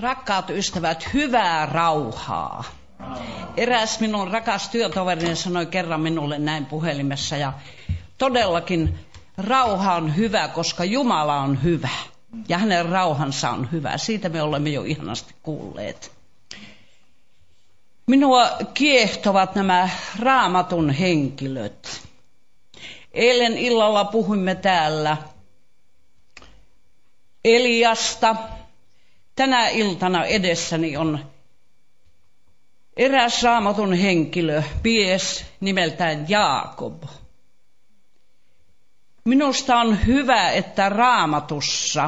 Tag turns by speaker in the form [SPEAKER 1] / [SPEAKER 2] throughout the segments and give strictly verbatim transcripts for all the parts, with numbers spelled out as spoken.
[SPEAKER 1] Rakkaat ystävät, hyvää rauhaa. Eräs minun rakas työtoverini sanoi kerran minulle näin puhelimessa, ja todellakin rauha on hyvä, koska Jumala on hyvä ja hänen rauhansa on hyvä. Siitä me olemme jo ihanasti kuulleet. Minua kiehtovat nämä Raamatun henkilöt. Eilen illalla puhuimme täällä Eliasta. Tänä iltana edessäni on eräs Raamatun henkilö, mies nimeltään Jaakob. Minusta on hyvä, että Raamatussa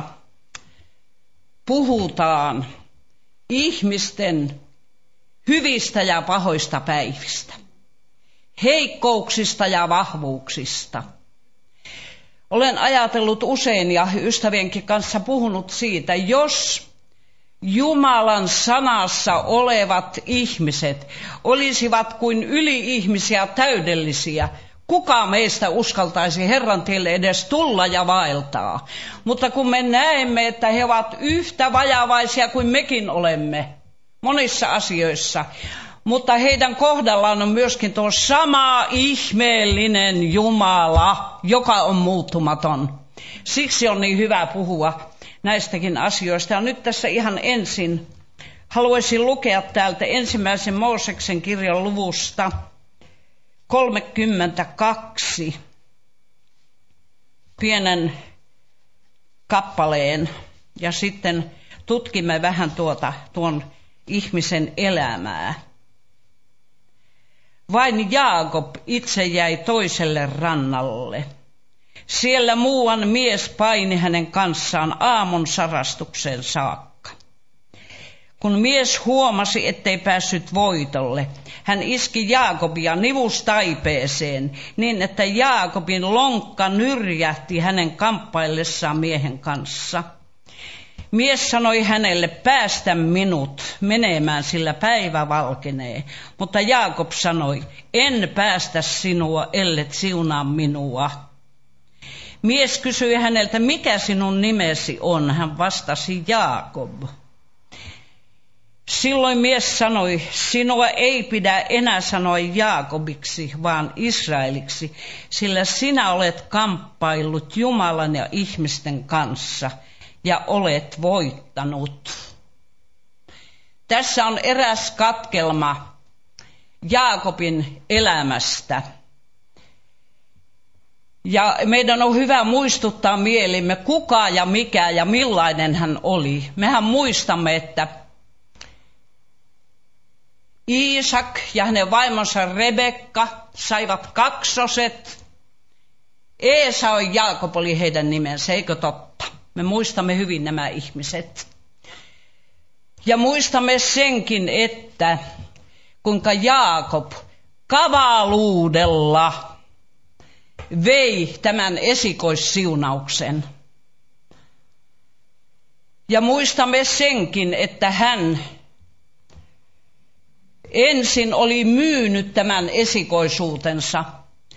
[SPEAKER 1] puhutaan ihmisten hyvistä ja pahoista päivistä, heikkouksista ja vahvuuksista. Olen ajatellut usein ja ystävienkin kanssa puhunut siitä, jos Jumalan sanassa olevat ihmiset olisivat kuin yli-ihmisiä täydellisiä, kuka meistä uskaltaisi Herran tielle edes tulla ja vaeltaa? Mutta kun me näemme, että he ovat yhtä vajavaisia kuin mekin olemme monissa asioissa, mutta heidän kohdallaan on myöskin tuo sama ihmeellinen Jumala, joka on muuttumaton. Siksi on niin hyvä puhua näistäkin asioista. Ja nyt tässä ihan ensin haluaisin lukea täältä ensimmäisen Mooseksen kirjan luvusta kolmekymmentäkaksi pienen kappaleen, ja sitten tutkimme vähän tuota tuon ihmisen elämää. Vain Jaakob itse jäi toiselle rannalle. Siellä muuan mies paini hänen kanssaan aamun sarastukseen saakka. Kun mies huomasi, ettei päässyt voitolle, hän iski Jaakobia nivustaipeeseen niin, että Jaakobin lonkka nyrjähti hänen kamppaillessaan miehen kanssa. Mies sanoi hänelle, päästä minut menemään, sillä päivä valkenee. Mutta Jaakob sanoi, en päästä sinua, ellet siunaa minua. Mies kysyi häneltä, mikä sinun nimesi on? Hän vastasi, Jaakob. Silloin mies sanoi, sinua ei pidä enää sanoa Jaakobiksi, vaan Israeliksi, sillä sinä olet kamppaillut Jumalan ja ihmisten kanssa ja olet voittanut. Tässä on eräs katkelma Jaakobin elämästä. Ja meidän on hyvä muistuttaa mielimme, kuka ja mikä ja millainen hän oli. Mehän muistamme, että Iisak ja hänen vaimonsa Rebekka saivat kaksoset. Eesau ja Jaakob oli heidän nimensä, eikö totta? Me muistamme hyvin nämä ihmiset. Ja muistamme senkin, että kuinka Jaakob kavaluudella vei tämän esikoissiunauksen. Ja muistamme senkin, että hän ensin oli myynyt tämän esikoisuutensa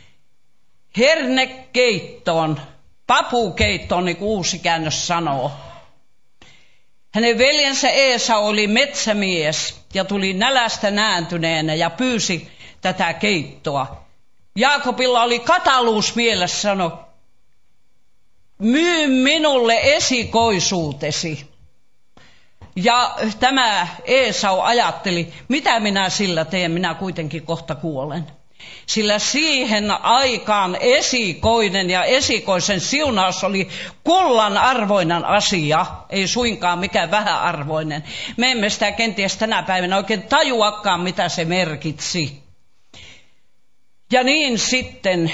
[SPEAKER 1] hernekeittoon, papukeittoon, niin kuin uusi käännös sanoo. Hänen veljensä Eesau oli metsämies ja tuli nälästä nääntyneenä ja pyysi tätä keittoa. Jaakobilla oli kataluus mielessä, sanoi, myy minulle esikoisuutesi. Ja tämä Eesau ajatteli, mitä minä sillä teen, minä kuitenkin kohta kuolen. Sillä siihen aikaan esikoinen ja esikoisen siunaus oli kullan arvoinen asia, ei suinkaan mikään vähäarvoinen. Me emme sitä kenties tänä päivänä oikein tajuakaan, mitä se merkitsi. Ja niin sitten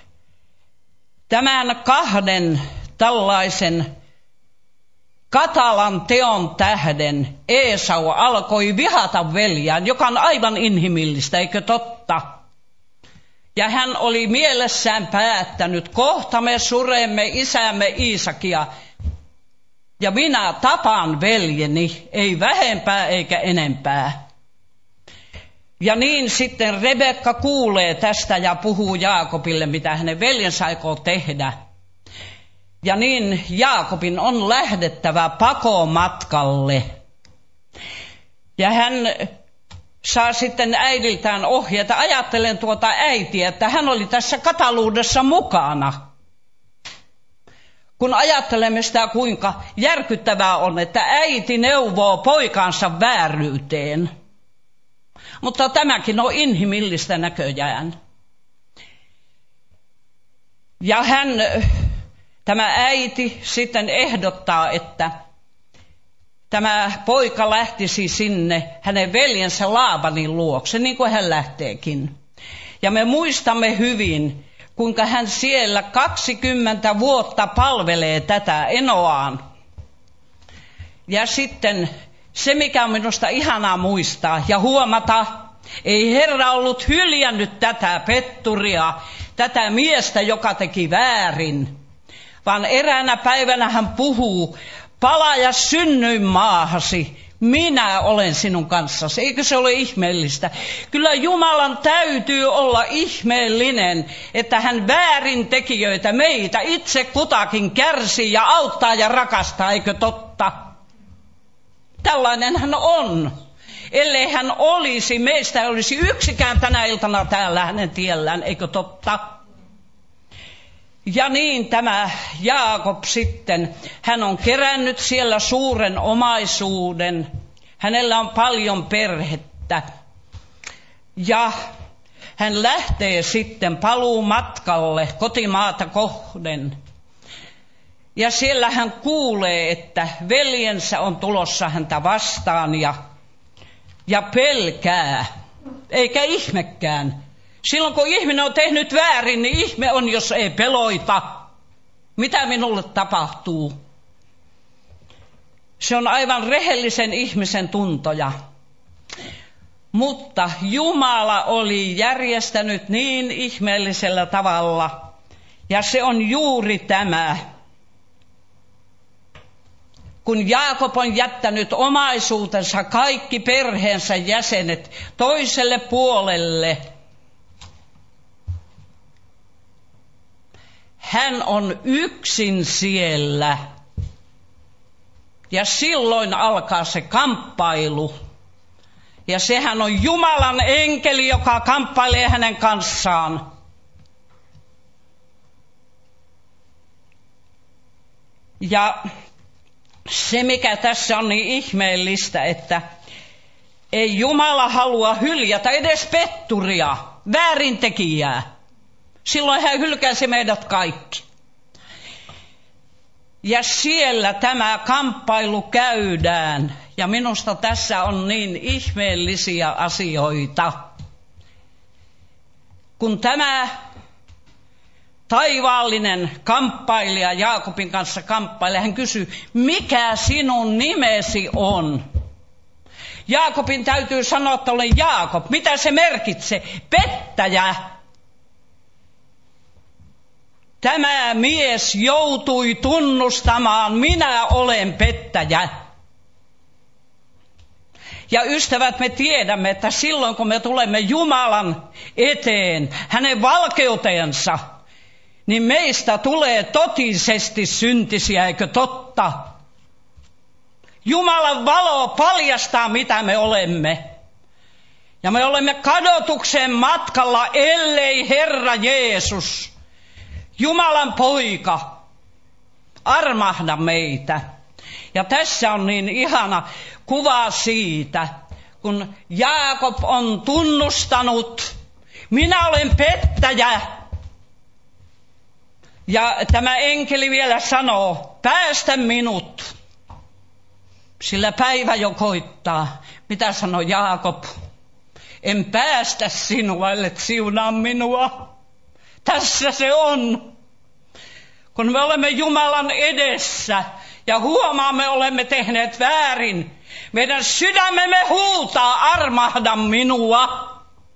[SPEAKER 1] tämän kahden tällaisen katalan teon tähden Eesau alkoi vihata veljään, joka on aivan inhimillistä, eikö totta? Ja hän oli mielessään päättänyt, kohta me suremme isämme Iisakia ja minä tapaan veljeni, ei vähempää eikä enempää. Ja niin sitten Rebekka kuulee tästä ja puhuu Jaakobille, mitä hänen veljensä aikoo tehdä. Ja niin Jaakobin on lähdettävä pakomatkalle Ja hän saa sitten äidiltään ohjeita. Ajattelen tuota äitiä, että hän oli tässä kataluudessa mukana. Kun ajattelemme sitä, kuinka järkyttävää on, että äiti neuvoo poikansa vääryyteen. Mutta tämäkin on inhimillistä näköjään. Ja hän, tämä äiti sitten ehdottaa, että tämä poika lähtisi sinne hänen veljensä Laabanin luokse, niin kuin hän lähteekin. Ja me muistamme hyvin, kuinka hän siellä kaksikymmentä vuotta palvelee tätä enoaan. Ja sitten se, mikä on minusta ihanaa muistaa ja huomata, ei Herra ollut hyljännyt tätä petturia, tätä miestä, joka teki väärin, vaan eräänä päivänä hän puhuu, palaa ja synnyin maahasi, minä olen sinun kanssasi. Eikö se ole ihmeellistä? Kyllä Jumalan täytyy olla ihmeellinen, että hän väärintekijöitä, meitä itse kutakin kärsii ja auttaa ja rakastaa, eikö totta? Tällainen hän on. Ellei hän olisi, meistä ei olisi yksikään tänä iltana täällä hänen tiellään, eikö totta? Ja niin tämä Jaakob sitten, hän on kerännyt siellä suuren omaisuuden. Hänellä on paljon perhettä. Ja hän lähtee sitten paluumatkalle kotimaata kohden. Ja siellä hän kuulee, että veljensä on tulossa häntä vastaan ja, ja pelkää, eikä ihmekään. Silloin kun ihminen on tehnyt väärin, niin ihme on, jos ei peloita. Mitä minulle tapahtuu? Se on aivan rehellisen ihmisen tuntoja. Mutta Jumala oli järjestänyt niin ihmeellisellä tavalla. Ja se on juuri tämä. Kun Jaakob on jättänyt omaisuutensa, kaikki perheensä jäsenet toiselle puolelle, hän on yksin siellä. Ja silloin alkaa se kamppailu. Ja sehän on Jumalan enkeli, joka kamppailee hänen kanssaan. Ja se, mikä tässä on niin ihmeellistä, että ei Jumala halua hyljätä edes petturia, väärintekijää. Silloin hän hylkäsi meidät kaikki. Ja siellä tämä kamppailu käydään. Ja minusta tässä on niin ihmeellisiä asioita. Kun tämä taivaallinen kamppailija Jaakobin kanssa kamppailee, hän kysyy, mikä sinun nimesi on? Jaakobin täytyy sanoa, että olen Jaakob. Mitä se merkitsee? Pettäjä. Tämä mies joutui tunnustamaan, minä olen pettäjä. Ja ystävät, me tiedämme, että silloin kun me tulemme Jumalan eteen, hänen valkeutensa, niin meistä tulee totisesti syntisiä, eikö totta? Jumalan valo paljastaa, mitä me olemme. Ja me olemme kadotuksen matkalla, ellei Herra Jeesus, Jumalan poika, armahda meitä. Ja tässä on niin ihana kuva siitä, kun Jaakob on tunnustanut, minä olen pettäjä. Ja tämä enkeli vielä sanoo, päästä minut, sillä päivä jo koittaa. Mitä sanoi Jaakob? En päästä sinua, ellet siunaa minua. Tässä se on. Kun me olemme Jumalan edessä ja huomaamme, olemme tehneet väärin, meidän sydämemme huutaa, armahda minua.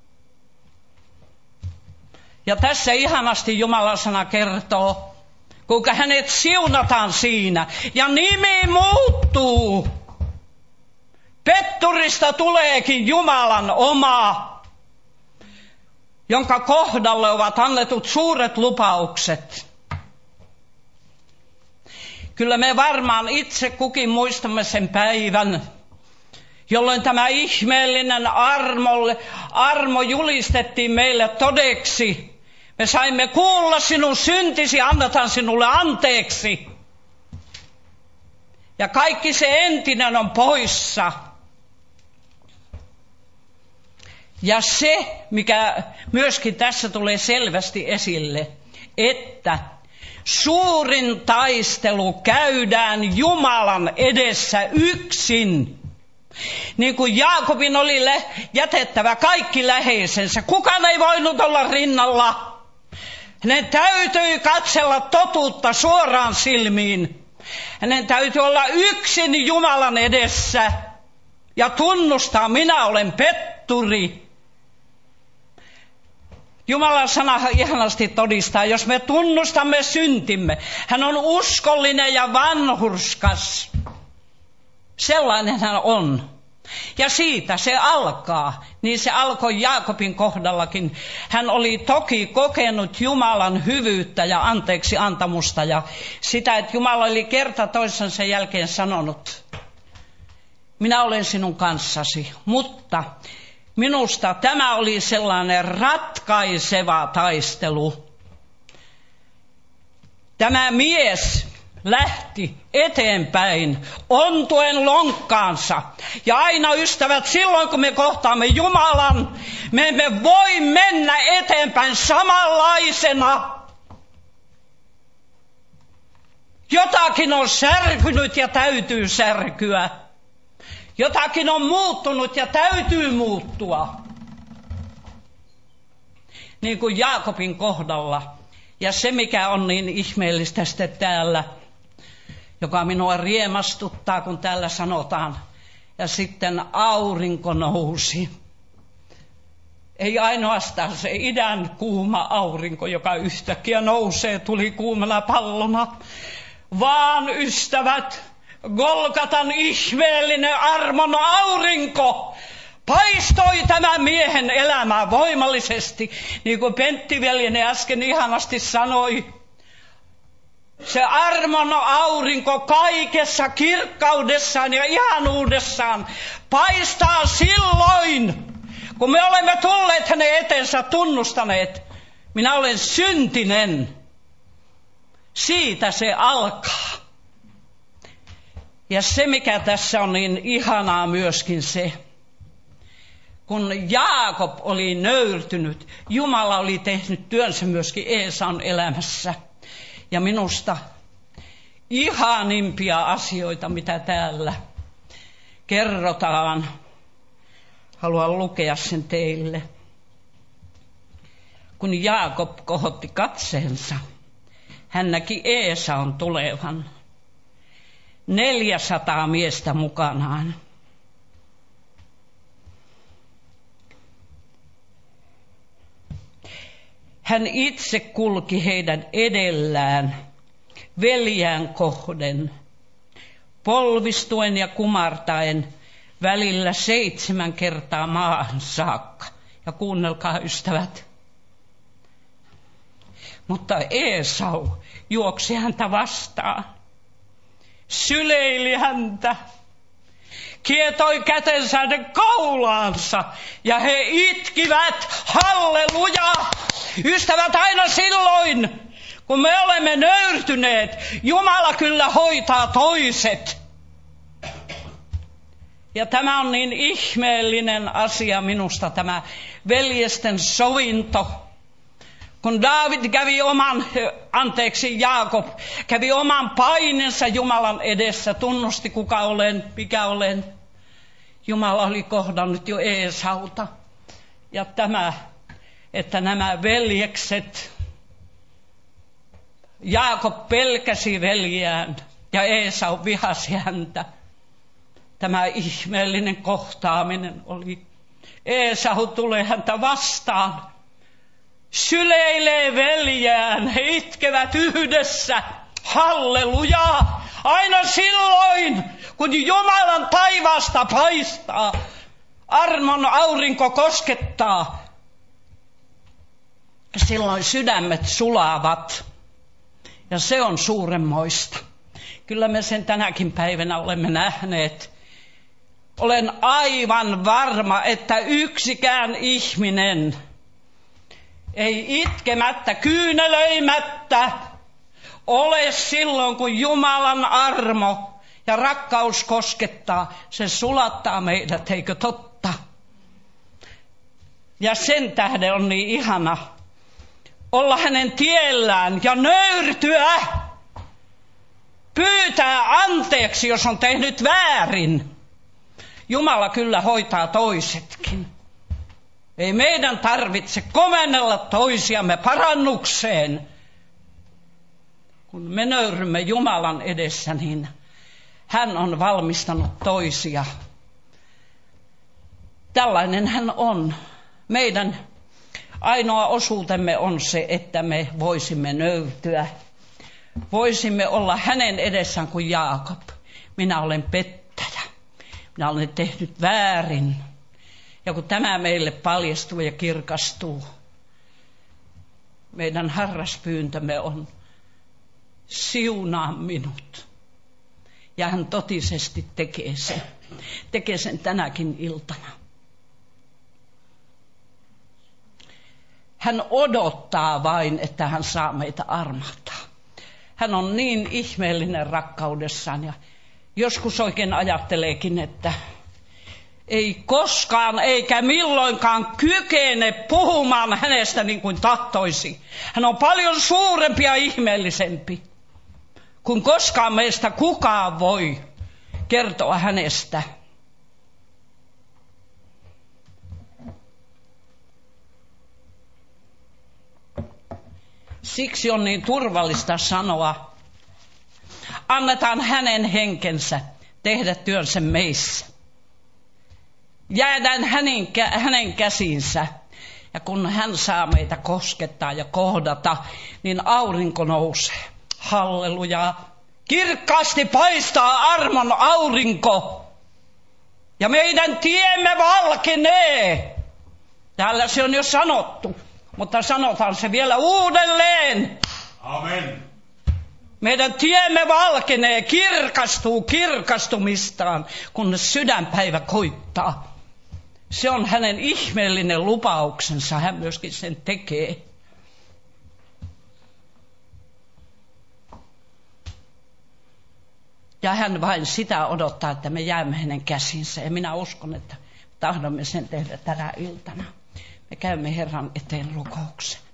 [SPEAKER 1] Ja tässä ihanasti Jumalan sana kertoo, kuinka hänet siunataan siinä ja nimi muuttuu. Petturista tuleekin Jumalan oma, jonka kohdalle ovat annetut suuret lupaukset. Kyllä me varmaan itse kukin muistamme sen päivän, jolloin tämä ihmeellinen armolle, armo julistettiin meille todeksi. Me saimme kuulla sinun syntisi, annetaan sinulle anteeksi. Ja kaikki se entinen on poissa. Ja se, mikä myöskin tässä tulee selvästi esille, että suurin taistelu käydään Jumalan edessä yksin. Niin kuin Jaakobin oli jätettävä kaikki läheisensä. Kukaan ei voinut olla rinnalla. Hänen täytyi katsella totuutta suoraan silmiin. Hänen täytyy olla yksin Jumalan edessä ja tunnustaa, minä olen petturi. Jumalan sana ihanasti todistaa, jos me tunnustamme syntimme, hän on uskollinen ja vanhurskas. Sellainen hän on. Ja siitä se alkaa. Niin se alkoi Jaakobin kohdallakin. Hän oli toki kokenut Jumalan hyvyyttä ja anteeksi antamusta ja sitä, että Jumala oli kerta toisensa jälkeen sanonut, minä olen sinun kanssasi, mutta minusta tämä oli sellainen ratkaiseva taistelu. Tämä mies lähti eteenpäin ontuen lonkkaansa. Ja aina ystävät, silloin kun me kohtaamme Jumalan, me emme voi mennä eteenpäin samanlaisena. Jotakin on särkynyt ja täytyy särkyä. Jotakin on muuttunut ja täytyy muuttua. Niin kuin Jaakobin kohdalla. Ja se mikä on niin ihmeellistä sitten täällä, joka minua riemastuttaa, kun täällä sanotaan, ja sitten aurinko nousi. Ei ainoastaan se idän kuuma aurinko, joka yhtäkkiä nousee, tuli kuumana pallona, vaan ystävät, Golgatan ihmeellinen armon aurinko paistoi tämän miehen elämää voimallisesti, niin kuin Pentti veljeni äsken ihanasti sanoi. Se armon aurinko kaikessa kirkkaudessaan ja ihanuudessaan paistaa silloin, kun me olemme tulleet hänen eteensä tunnustaneet, minä olen syntinen. Siitä se alkaa. Ja se mikä tässä on niin ihanaa myöskin se, kun Jaakob oli nöyrtynyt, Jumala oli tehnyt työnsä myöskin Eesaun elämässä. Ja minusta ihanimpia asioita, mitä täällä kerrotaan, haluan lukea sen teille. Kun Jaakob kohotti katseensa, hän näki Eesaun tulevan, neljäsataa miestä mukanaan. Hän itse kulki heidän edellään veljään kohden, polvistuen ja kumartaen välillä seitsemän kertaa maahan saakka. Ja kuunnelkaa ystävät. Mutta Eesau juoksi häntä vastaan, syleili häntä, kietoi kätensä hänen kaulaansa ja he itkivät, halleluja! Ystävät, aina silloin, kun me olemme nöyrtyneet, Jumala kyllä hoitaa toiset. Ja tämä on niin ihmeellinen asia minusta, tämä veljesten sovinto. Kun Daavid kävi oman, anteeksi Jaakob, kävi oman painensa Jumalan edessä, tunnusti kuka olen, mikä olen. Jumala oli kohdannut jo Eesauta. Ja tämä, että nämä veljekset, Jaakob pelkäsi veljään ja Eesau vihasi häntä. Tämä ihmeellinen kohtaaminen oli. Eesau tulee häntä vastaan, syleilee veljään, he itkevät yhdessä. Halleluja! Aina silloin, kun Jumalan taivaasta paistaa, armon aurinko koskettaa, silloin sydämet sulavat. Ja se on suuremmoista. Kyllä me sen tänäkin päivänä olemme nähneet. olen aivan varma, että yksikään ihminen ei itkemättä, kyynelöimättä ole silloin, kun Jumalan armo ja rakkaus koskettaa. Se sulattaa meidät, eikö totta? Ja sen tähden on niin ihana olla hänen tiellään ja nöyrtyä, pyytää anteeksi, jos on tehnyt väärin. Jumala kyllä hoitaa toisetkin. Ei meidän tarvitse komennella toisiamme parannukseen. Kun me nöyrymme Jumalan edessä, niin hän on valmistanut toisia. Tällainen hän on. Meidän ainoa osuutemme on se, että me voisimme nöyrtyä. Voisimme olla hänen edessään kuin Jaakob. Minä olen pettäjä. Minä olen tehnyt väärin. Ja kun tämä meille paljastuu ja kirkastuu, meidän harraspyyntömme on: siunaa minut. Ja hän totisesti tekee sen. Tekee sen tänäkin iltana. Hän odottaa vain, että hän saa meitä armahtaa. Hän on niin ihmeellinen rakkaudessaan ja joskus oikein ajatteleekin, että ei koskaan eikä milloinkaan kykene puhumaan hänestä niin kuin tahtoisi. Hän on paljon suurempi ja ihmeellisempi kuin koskaan meistä kukaan voi kertoa hänestä. Siksi on niin turvallista sanoa: annetaan hänen henkensä tehdä työnsä meissä. Jäädään hänen, hänen käsinsä. Ja kun hän saa meitä koskettaa ja kohdata, niin aurinko nousee. Halleluja. Kirkkaasti paistaa armon aurinko. Ja meidän tiemme valkenee. Täällä se on jo sanottu, mutta sanotaan se vielä uudelleen.
[SPEAKER 2] Amen.
[SPEAKER 1] Meidän tiemme valkenee, kirkastuu kirkastumistaan, kun sydänpäivä koittaa. Se on hänen ihmeellinen lupauksensa, hän myöskin sen tekee. Ja hän vain sitä odottaa, että me jäämme hänen käsinsä. Ja minä uskon, että tahdomme sen tehdä tänä iltana. Me käymme Herran eteen rukouksen.